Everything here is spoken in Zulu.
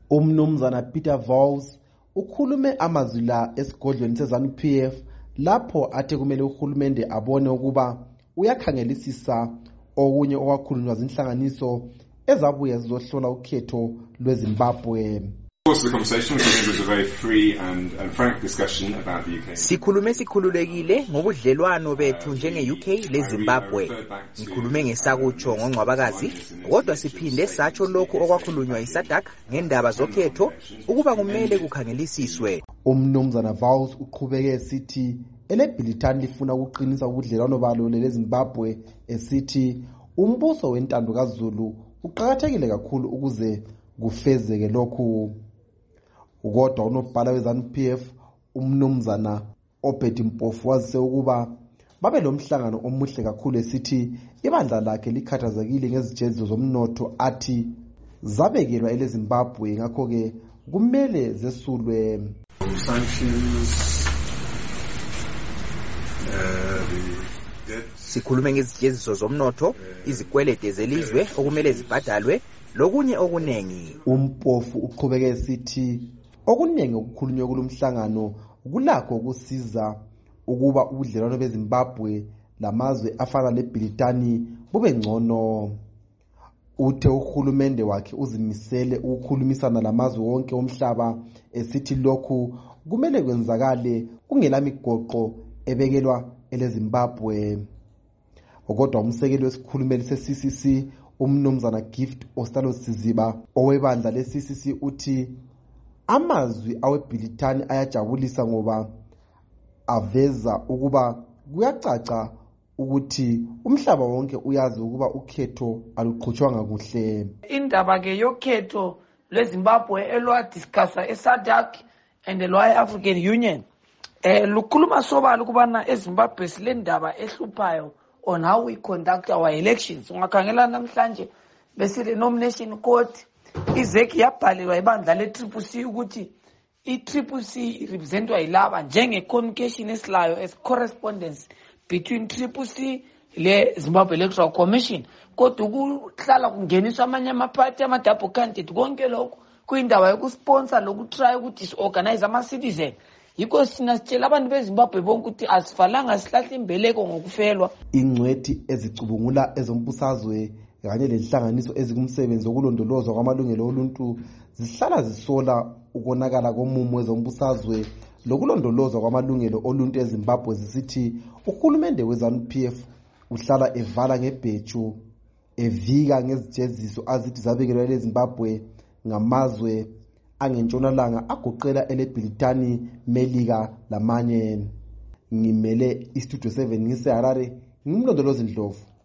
Umnumzana Peter Vows ukhulume amazwi la esigodlweni seZANU-PF lapho athe kumele uhulumende abone ukuba uyakhangelisisa okunye okwakhulunywa zinhlanganiso ezabuya zizohlola ukhetho lweZimbabwe. Sikhululekile ngobudlelwano bethu njenge-UK leZimbabwe. Ngikhulume ngesakutsho ngongcwabakazi, kodwa siphinde satsho lokhu okwakhulunywa yiSADC ngendaba zokhetho ukuba kumele kukhangelisiswe. Umnumzana Vows uqhubeke esithi elebhilithani lifuna ukuqinisa ubudlelwano balo leZimbabwe esithi umbuso wentando kaZulu uqakathekile kakhulu ukuze kufezeke lokhu. Kodwa unobhala weZANU-PF umnumzana Obed Mpofu wazise ukuba babe lo mhlangano omuhle kakhulu esithi ibandla lakhe likhathazekile ngezijeziso zomnotho athi zabekelwa eleZimbabwe, ngakho ke kumele zesulwe. Sikhulume ngezijeziso zomnotho, izikwelede zelizwe okumele zibhadalwe lokunye okunengi. Umpofu uqhubeke esithi okuningi okukhulunywe kulomhlangano kulakho ukusiza ukuba ubudlelwano beZimbabwe lamazwe afana leBritani bube ngcono. Uthe uhulumende wakhe uzimisele ukukhulumisana lamazwe wonke omhlaba esithi lokhu kumele kwenzakale kungelamigoqo ebekelwa eleZimbabwe. Kodwa umsekeli wesikhulumeli se-CCC umnumzana Gift Ostalos Siziba owebandla le-CCC uthi amazwi awebhilithani ayajabulisa ngoba aveza ukuba kuyacaca ukuthi umhlaba wonke uyazi ukuba ukhetho aluqhutshwanga kuhle. Indaba ke yokhetho lweZimbabwe elwadiscussa eSADC and lwa-African Union lukhuluma sobala ukubana eZimbabwe sile ndaba ehluphayo on how we conduct our elections. Ungakhangela namhlanje besile nomination court iZEC yabhalelwa ibandla le-CCC ukuthi i-CCC representwa yilaba njenge-communication esilayo as correspondence between CCC le-Zimbabwe Electoral Commission. Kodwa ukuhlala kungeniswa amanye amaphathi ama-double candidate konke lokho kuyindaba yokusponsor lokutry ukuthi is-organize ama-citizen. Yikho sina sitshela abantu beZimbabwe bonke ukuthi asifalanga sihlahla imbeleko ngokufelwa. Ingcwethi ezicubungula ezombusazwe kanye lenhlanganiso ezikumsebenzi wokulondolozwa kwamalungelo oluntu zihlala zisola ukonakala komumo wezombusazwe lokulondolozwa kwamalungelo oluntu eZimbabwe zisithi uhulumende weZANU-PF uhlala evala ngebheju evika ngezijeziso azithi zabekelwa leZimbabwe ngamazwe angentshonalanga agoqela eleBritani, Melika lamanye. Ngimele iStudio 7 ngiseHarare, ngimlondolozi Ndlovu.